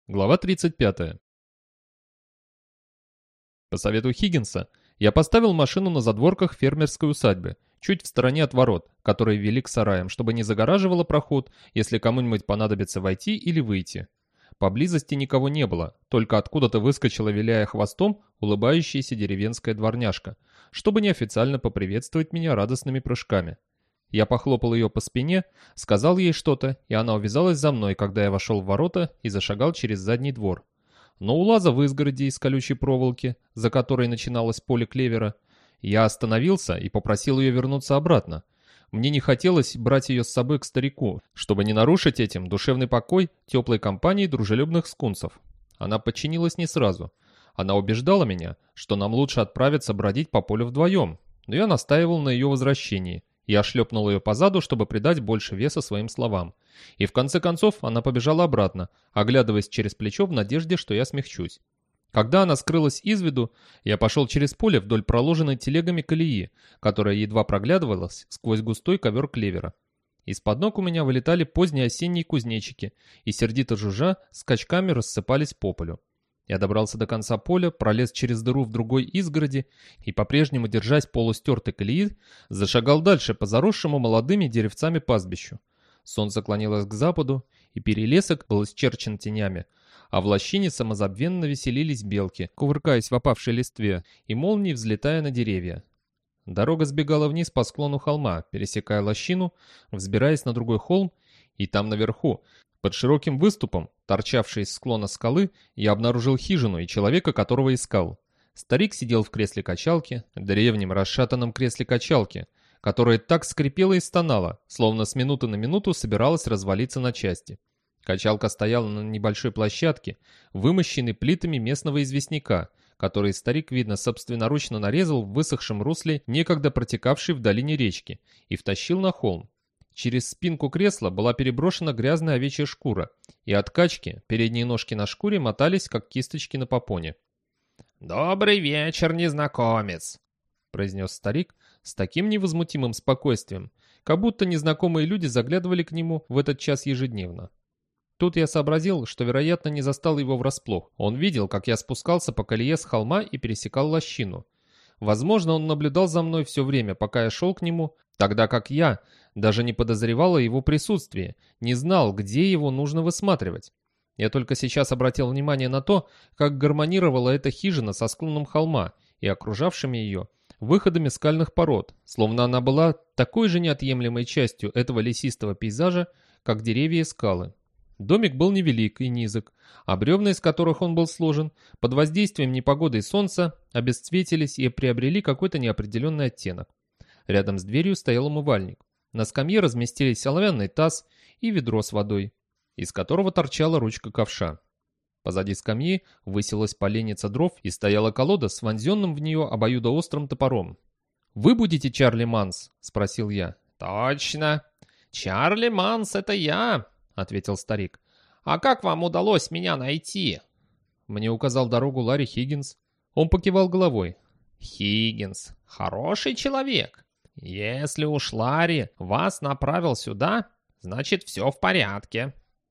Глава 35. По совету Хиггинса я поставил машину на задворках фермерской усадьбы, чуть в стороне от ворот, которые вели к сараям, чтобы не загораживало проход, если кому-нибудь понадобится войти или выйти. Поблизости никого не было, только откуда-то выскочила, виляя хвостом, улыбающаяся деревенская дворняжка, чтобы неофициально поприветствовать меня радостными прыжками. Я похлопал ее по спине, сказал ей что-то, и она увязалась за мной, когда я вошел в ворота и зашагал через задний двор. Но у лаза в изгороди из колючей проволоки, за которой начиналось поле клевера, я остановился и попросил ее вернуться обратно. Мне не хотелось брать ее с собой к старику, чтобы не нарушить этим душевный покой теплой компании дружелюбных скунсов. Она подчинилась не сразу. Она убеждала меня, что нам лучше отправиться бродить по полю вдвоем, но я настаивал на ее возвращении. Я шлепнул ее по заду, чтобы придать больше веса своим словам. И в конце концов она побежала обратно, оглядываясь через плечо в надежде, что я смягчусь. Когда она скрылась из виду, я пошел через поле вдоль проложенной телегами колеи, которая едва проглядывалась сквозь густой ковер клевера. Из-под ног у меня вылетали поздние осенние кузнечики и, сердито жужжа, скачками рассыпались по полю. Я добрался до конца поля, пролез через дыру в другой изгороди и, по-прежнему держась полустертой колеи, зашагал дальше по заросшему молодыми деревцами пастбищу. Солнце клонилось к западу, и перелесок был исчерчен тенями, а в лощине самозабвенно веселились белки, кувыркаясь в опавшей листве и молнией взлетая на деревья. Дорога сбегала вниз по склону холма, пересекая лощину, взбираясь на другой холм, и там наверху, под широким выступом, торчавшей из склона скалы, я обнаружил хижину и человека, которого искал. Старик сидел в кресле качалки, древнем расшатанном кресле качалки, которое так скрипело и стонало, словно с минуты на минуту собиралось развалиться на части. Качалка стояла на небольшой площадке, вымощенной плитами местного известняка, который старик, видно, собственноручно нарезал в высохшем русле, некогда протекавшей в долине речки, и втащил на холм. Через спинку кресла была переброшена грязная овечья шкура, и от качки передние ножки на шкуре мотались, как кисточки на попоне. «Добрый вечер, незнакомец!» — произнес старик с таким невозмутимым спокойствием, как будто незнакомые люди заглядывали к нему в этот час ежедневно. Тут я сообразил, что, вероятно, не застал его врасплох. Он видел, как я спускался по колее с холма и пересекал лощину. Возможно, он наблюдал за мной все время, пока я шел к нему, тогда как я даже не подозревал о его присутствии, не знал, где его нужно высматривать. Я только сейчас обратил внимание на то, как гармонировала эта хижина со склоном холма и окружавшими ее выходами скальных пород, словно она была такой же неотъемлемой частью этого лесистого пейзажа, как деревья и скалы. Домик был невелик и низок, а бревна, из которых он был сложен, под воздействием непогоды и солнца, обесцветились и приобрели какой-то неопределенный оттенок. Рядом с дверью стоял умывальник. На скамье разместились оловянный таз и ведро с водой, из которого торчала ручка ковша. Позади скамьи высилась поленница дров и стояла колода с вонзенным в нее обоюдоострым топором. «Вы будете Чарли Манс?» — спросил я. «Точно! Чарли Манс — это я!» — ответил старик. «А как вам удалось меня найти?» Мне указал дорогу Ларри Хиггинс. Он покивал головой. «Хиггинс — хороший человек. Если уж Ларри вас направил сюда, значит, все в порядке».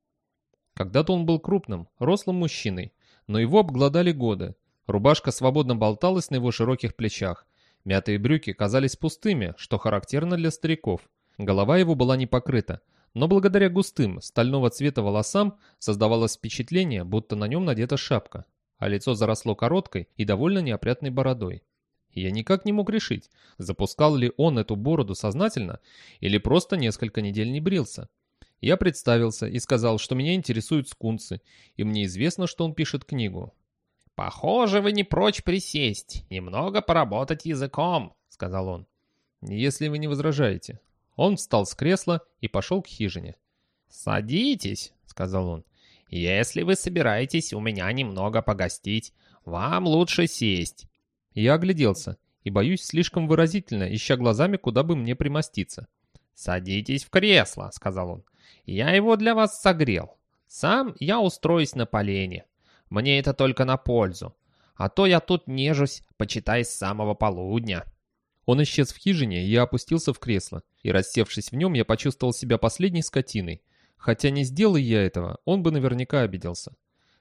Когда-то он был крупным, рослым мужчиной, но его обглодали годы. Рубашка свободно болталась на его широких плечах. Мятые брюки казались пустыми, что характерно для стариков. Голова его была не покрыта, но благодаря густым, стального цвета волосам создавалось впечатление, будто на нем надета шапка, а лицо заросло короткой и довольно неопрятной бородой. Я никак не мог решить, запускал ли он эту бороду сознательно или просто несколько недель не брился. Я представился и сказал, что меня интересуют скунсы, и мне известно, что он пишет книгу. «Похоже, вы не прочь присесть, немного поработать языком», — сказал он. «Если вы не возражаете». Он встал с кресла и пошел к хижине. «Садитесь», — сказал он. «Если вы собираетесь у меня немного погостить, вам лучше сесть». Я огляделся и, боюсь, слишком выразительно, ища глазами, куда бы мне примоститься. «Садитесь в кресло», — сказал он. «Я его для вас согрел. Сам я устроюсь на полене. Мне это только на пользу. А то я тут нежусь, почитай, с самого полудня». Он исчез в хижине, и я опустился в кресло, и, рассевшись в нем, я почувствовал себя последней скотиной. Хотя не сделай я этого, он бы наверняка обиделся.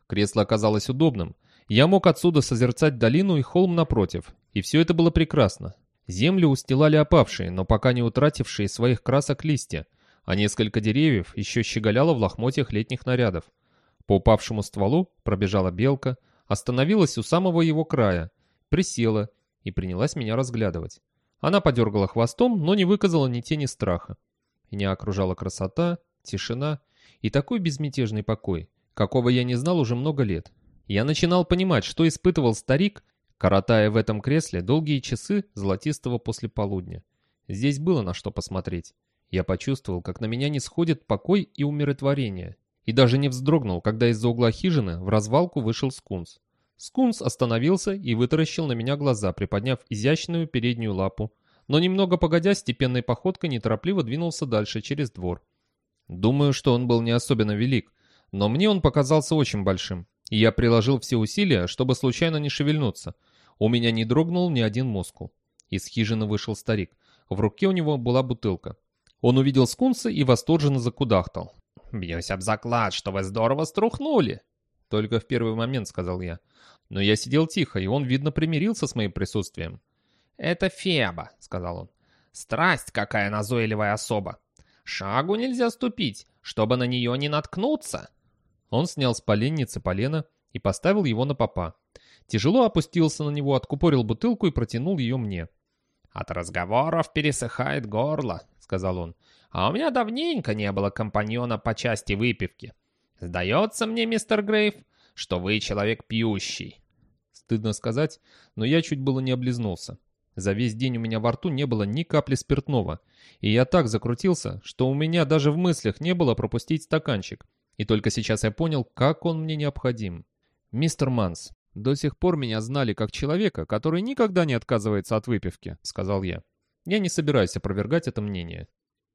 Кресло оказалось удобным. Я мог отсюда созерцать долину и холм напротив, и все это было прекрасно. Землю устилали опавшие, но пока не утратившие своих красок листья, а несколько деревьев еще щеголяло в лохмотьях летних нарядов. По упавшему стволу пробежала белка, остановилась у самого его края, присела и принялась меня разглядывать. Она подергала хвостом, но не выказала ни тени страха. Меня окружала красота, тишина и такой безмятежный покой, какого я не знал уже много лет. Я начинал понимать, что испытывал старик, коротая в этом кресле долгие часы золотистого послеполудня. Здесь было на что посмотреть. Я почувствовал, как на меня нисходит покой и умиротворение. И даже не вздрогнул, когда из-за угла хижины в развалку вышел скунс. Скунс остановился и вытаращил на меня глаза, приподняв изящную переднюю лапу, но немного погодя, степенной походкой неторопливо двинулся дальше, через двор. Думаю, что он был не особенно велик, но мне он показался очень большим, и я приложил все усилия, чтобы случайно не шевельнуться. У меня не дрогнул ни один мускул. Из хижины вышел старик. В руке у него была бутылка. Он увидел скунса и восторженно закудахтал. «Бьюсь об заклад, что вы здорово струхнули!» «Только в первый момент», — сказал я. Но я сидел тихо, и он, видно, примирился с моим присутствием. «Это Феба», — сказал он. «Страсть какая назойливая особа! Шагу нельзя ступить, чтобы на нее не наткнуться!» Он снял с поленницы полено и поставил его на попа. Тяжело опустился на него, откупорил бутылку и протянул ее мне. «От разговоров пересыхает горло», — сказал он. «А у меня давненько не было компаньона по части выпивки. Сдается мне, мистер Грейв, что вы человек пьющий». Стыдно сказать, но я чуть было не облизнулся. За весь день у меня во рту не было ни капли спиртного, и я так закрутился, что у меня даже в мыслях не было пропустить стаканчик. И только сейчас я понял, как он мне необходим. «Мистер Манс, до сих пор меня знали как человека, который никогда не отказывается от выпивки», — сказал я. Я не собираюсь опровергать это мнение.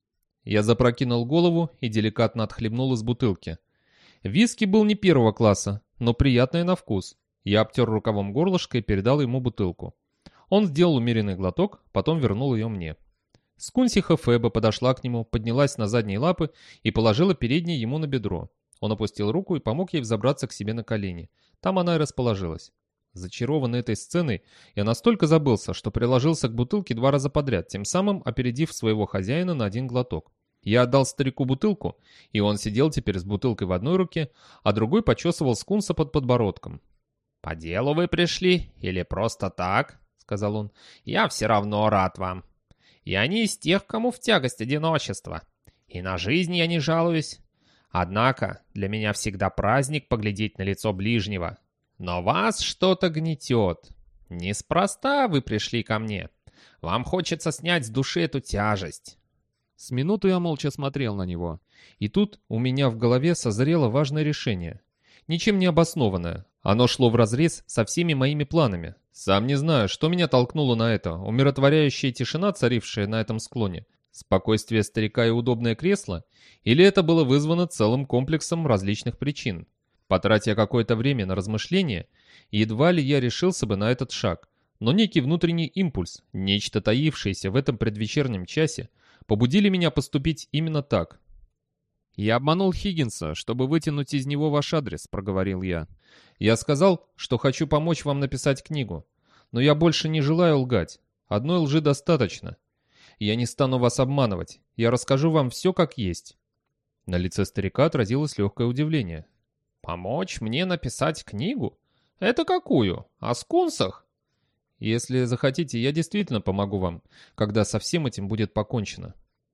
Я запрокинул голову и деликатно отхлебнул из бутылки. Виски был не первого класса, но приятный на вкус. Я обтер рукавом горлышко и передал ему бутылку. Он сделал умеренный глоток, потом вернул ее мне. Скунсиха Феба подошла к нему, поднялась на задние лапы и положила передние ему на бедро. Он опустил руку и помог ей взобраться к себе на колени. Там она и расположилась. Зачарованный этой сценой, я настолько забылся, что приложился к бутылке 2 раза подряд, тем самым опередив своего хозяина на 1 глоток. Я отдал старику бутылку, и он сидел теперь с бутылкой в одной руке, а другой почесывал скунса под подбородком. «По делу вы пришли или просто так?» — сказал он. «Я все равно рад вам. Я не из тех, кому в тягость одиночество. И на жизнь я не жалуюсь. Однако для меня всегда праздник поглядеть на лицо ближнего. Но вас что-то гнетет. Неспроста вы пришли ко мне. Вам хочется снять с души эту тяжесть». С минуту я молча смотрел на него. И тут у меня в голове созрело важное решение. Ничем не обоснованное. Оно шло вразрез со всеми моими планами. Сам не знаю, что меня толкнуло на это. Умиротворяющая тишина, царившая на этом склоне. Спокойствие старика и удобное кресло? Или это было вызвано целым комплексом различных причин? Потратя какое-то время на размышления, едва ли я решился бы на этот шаг. Но некий внутренний импульс, нечто таившееся в этом предвечернем часе, побудили меня поступить именно так. «Я обманул Хиггинса, чтобы вытянуть из него ваш адрес», — проговорил я. «Я сказал, что хочу помочь вам написать книгу. Но я больше не желаю лгать. Одной лжи достаточно. Я не стану вас обманывать. Я расскажу вам все как есть». На лице старика отразилось легкое удивление. «Помочь мне написать книгу? Это какую? О скунсах?» «Если захотите, я действительно помогу вам, когда со всем этим будет покончено».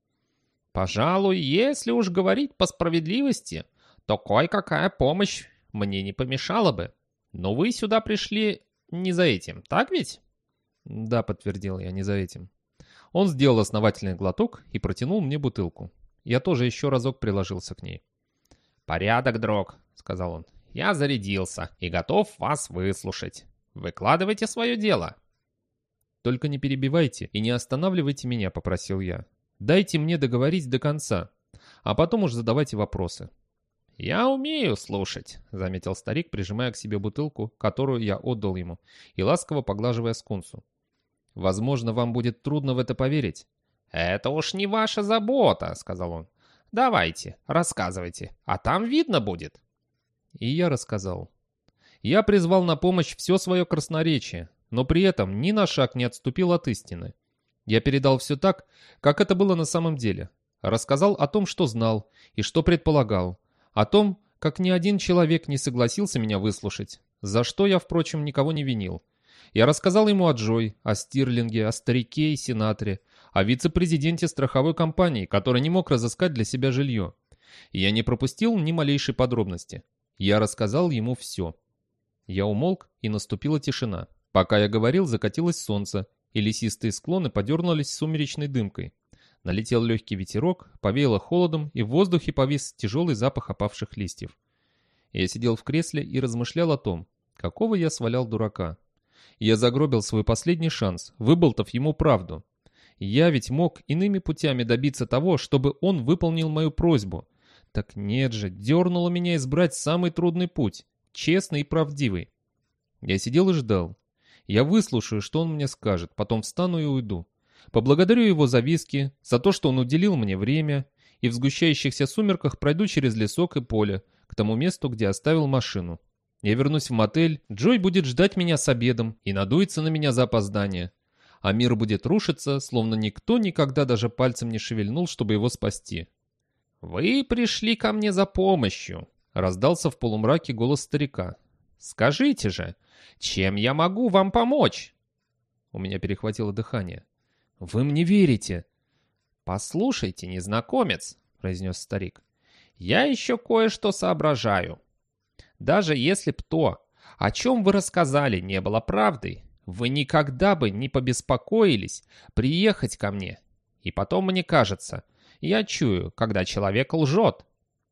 «Пожалуй, если уж говорить по справедливости, то кое-какая помощь мне не помешала бы. Но вы сюда пришли не за этим, так ведь?» «Да», — подтвердил я, — «не за этим». Он сделал основательный глоток и протянул мне бутылку. Я тоже еще разок приложился к ней. «Порядок, друг», — сказал он. «Я зарядился и готов вас выслушать. Выкладывайте свое дело». «Только не перебивайте и не останавливайте меня», — попросил я. «Дайте мне договорить до конца, а потом уж задавайте вопросы». «Я умею слушать», — заметил старик, прижимая к себе бутылку, которую я отдал ему, и ласково поглаживая скунсу. «Возможно, вам будет трудно в это поверить». «Это уж не ваша забота», — сказал он. «Давайте, рассказывайте, а там видно будет». И я рассказал. Я призвал на помощь все свое красноречие, но при этом ни на шаг не отступил от истины. Я передал все так, как это было на самом деле. Рассказал о том, что знал и что предполагал. О том, как ни один человек не согласился меня выслушать, за что я, впрочем, никого не винил. Я рассказал ему о Джой, о Стирлинге, о старике и сенаторе, о вице-президенте страховой компании, который не мог разыскать для себя жилье. И я не пропустил ни малейшей подробности. Я рассказал ему все. Я умолк, и наступила тишина. Пока я говорил, закатилось солнце, и лесистые склоны подернулись сумеречной дымкой. Налетел легкий ветерок, повеяло холодом, и в воздухе повис тяжелый запах опавших листьев. Я сидел в кресле и размышлял о том, какого я свалял дурака. Я загробил свой последний шанс, выболтав ему правду. Я ведь мог иными путями добиться того, чтобы он выполнил мою просьбу. Так нет же, дернуло меня избрать самый трудный путь, честный и правдивый. Я сидел и ждал. Я выслушаю, что он мне скажет, потом встану и уйду. Поблагодарю его за виски, за то, что он уделил мне время, и в сгущающихся сумерках пройду через лесок и поле, к тому месту, где оставил машину. Я вернусь в мотель, Джой будет ждать меня с обедом и надуется на меня за опоздание. А мир будет рушиться, словно никто никогда даже пальцем не шевельнул, чтобы его спасти. «Вы пришли ко мне за помощью», — раздался в полумраке голос старика. «Скажите же, чем я могу вам помочь?» У меня перехватило дыхание. «Вы мне верите?» «Послушайте, незнакомец», — произнес старик, — «я еще кое-что соображаю. Даже если б то, о чем вы рассказали, не было правдой, вы никогда бы не побеспокоились приехать ко мне. И потом, мне кажется, я чую, когда человек лжет».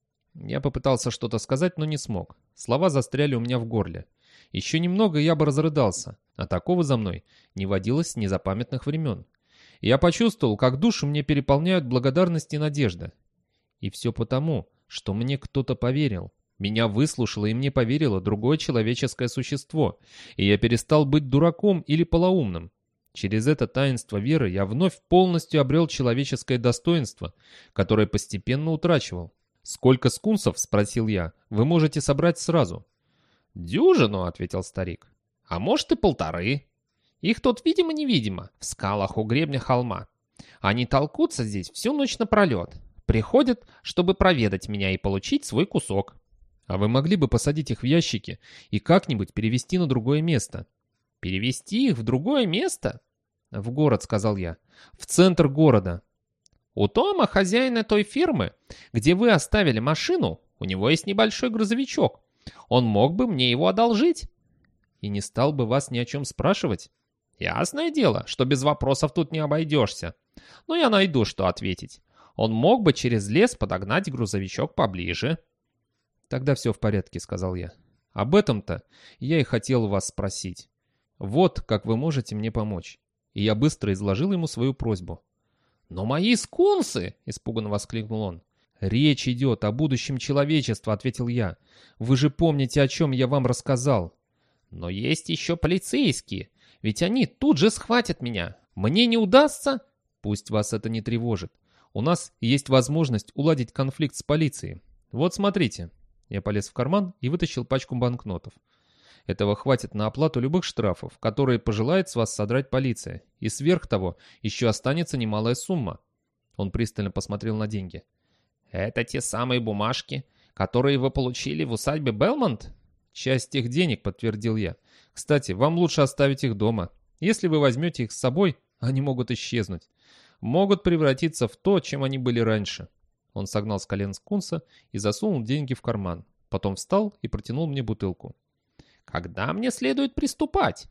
Я попытался что-то сказать, но не смог. Слова застряли у меня в горле. Еще немного, и я бы разрыдался, а такого за мной не водилось с незапамятных времен. Я почувствовал, как душу мне переполняют благодарность и надежда. И все потому, что мне кто-то поверил. Меня выслушало и мне поверило другое человеческое существо, и я перестал быть дураком или полоумным. Через это таинство веры я вновь полностью обрел человеческое достоинство, которое постепенно утрачивал. «Сколько скунсов, — спросил я, — вы можете собрать сразу?» «Дюжину, — ответил старик, — а может и 1,5. Их тут видимо-невидимо, в скалах у гребня холма. Они толкутся здесь всю ночь напролет. Приходят, чтобы проведать меня и получить свой кусок». «А вы могли бы посадить их в ящики и как-нибудь перевезти на другое место?» «Перевезти их в другое место?» «В город, — сказал я, — в центр города». «У Тома, хозяина той фирмы, где вы оставили машину, у него есть небольшой грузовичок. Он мог бы мне его одолжить». «И не стал бы вас ни о чем спрашивать?» «Ясное дело, что без вопросов тут не обойдешься. Но я найду, что ответить. Он мог бы через лес подогнать грузовичок поближе». «Тогда все в порядке, — сказал я. Об этом-то я и хотел вас спросить. Вот как вы можете мне помочь». И я быстро изложил ему свою просьбу. «Но мои скунсы!» — испуганно воскликнул он. «Речь идет о будущем человечества, — ответил я. Вы же помните, о чем я вам рассказал». «Но есть еще полицейские, ведь они тут же схватят меня. Мне не удастся...» «Пусть вас это не тревожит. У нас есть возможность уладить конфликт с полицией. Вот смотрите». Я полез в карман и вытащил пачку банкнотов. Этого хватит на оплату любых штрафов, которые пожелает с вас содрать полиция. И сверх того, еще останется немалая сумма. Он пристально посмотрел на деньги. «Это те самые бумажки, которые вы получили в усадьбе Белмонт?» «Часть их денег», — подтвердил я. «Кстати, вам лучше оставить их дома. Если вы возьмете их с собой, они могут исчезнуть. Могут превратиться в то, чем они были раньше». Он согнал с колен скунса и засунул деньги в карман. Потом встал и протянул мне бутылку. «Когда мне следует приступать?»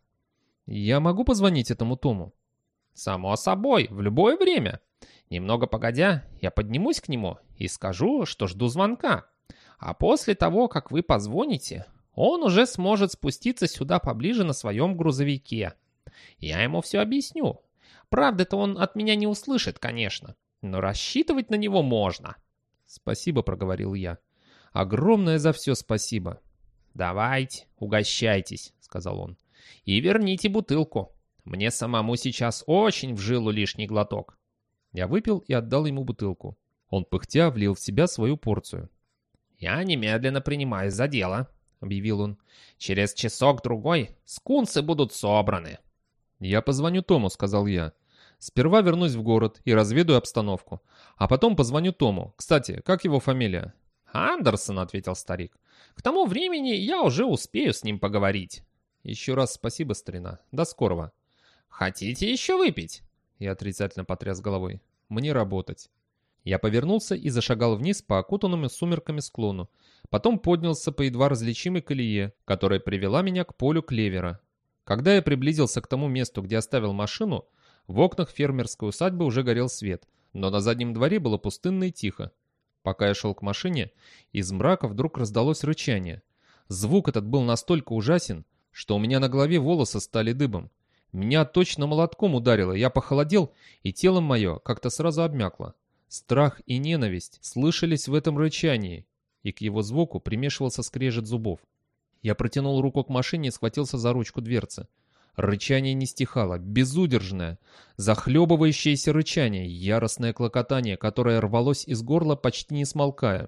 «Я могу позвонить этому Тому?» «Само собой, в любое время. Немного погодя, я поднимусь к нему и скажу, что жду звонка. А после того, как вы позвоните, он уже сможет спуститься сюда поближе на своем грузовике. Я ему все объясню. Правда-то он от меня не услышит, конечно, но рассчитывать на него можно». «Спасибо», — проговорил я. «Огромное за все спасибо». «Давайте, угощайтесь», — сказал он. «И верните бутылку. Мне самому сейчас очень в жилу лишний глоток». Я выпил и отдал ему бутылку. Он пыхтя влил в себя свою порцию. «Я немедленно принимаюсь за дело», — объявил он. «Через часок-другой скунсы будут собраны». «Я позвоню Тому», — сказал я. «Сперва вернусь в город и разведаю обстановку. А потом позвоню Тому. Кстати, как его фамилия?» «Андерсон», — ответил старик. «К тому времени я уже успею с ним поговорить». «Еще раз спасибо, старина. До скорого». «Хотите еще выпить?» Я отрицательно потряс головой. «Мне работать». Я повернулся и зашагал вниз по окутанному сумерками склону. Потом поднялся по едва различимой колее, которая привела меня к полю клевера. Когда я приблизился к тому месту, где оставил машину, в окнах фермерской усадьбы уже горел свет, но на заднем дворе было пустынно и тихо. Пока я шел к машине, из мрака вдруг раздалось рычание. Звук этот был настолько ужасен, что у меня на голове волосы стали дыбом. Меня точно молотком ударило, я похолодел, и тело мое как-то сразу обмякло. Страх и ненависть слышались в этом рычании, и к его звуку примешивался скрежет зубов. Я протянул руку к машине и схватился за ручку дверцы. Рычание не стихало, безудержное, захлебывающееся рычание, яростное клокотание, которое рвалось из горла, почти не смолкая.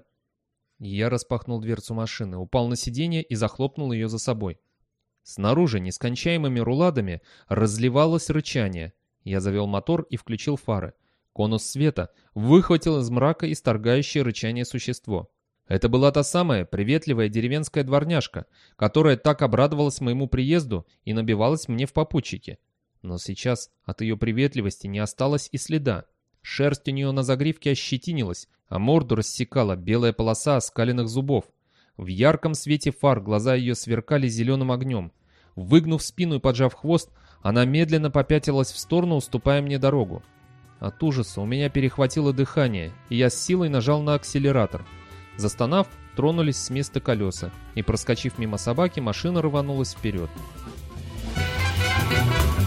Я распахнул дверцу машины, упал на сиденье и захлопнул ее за собой. Снаружи нескончаемыми руладами разливалось рычание. Я завел мотор и включил фары. Конус света выхватил из мрака исторгающее рычание существо. Это была та самая приветливая деревенская дворняжка, которая так обрадовалась моему приезду и набивалась мне в попутчики. Но сейчас от ее приветливости не осталось и следа. Шерсть у нее на загривке ощетинилась, а морду рассекала белая полоса оскаленных зубов. В ярком свете фар глаза ее сверкали зеленым огнем. Выгнув спину и поджав хвост, она медленно попятилась в сторону, уступая мне дорогу. От ужаса у меня перехватило дыхание, и я с силой нажал на акселератор. Застонав, тронулись с места колеса, и, проскочив мимо собаки, машина рванулась вперед.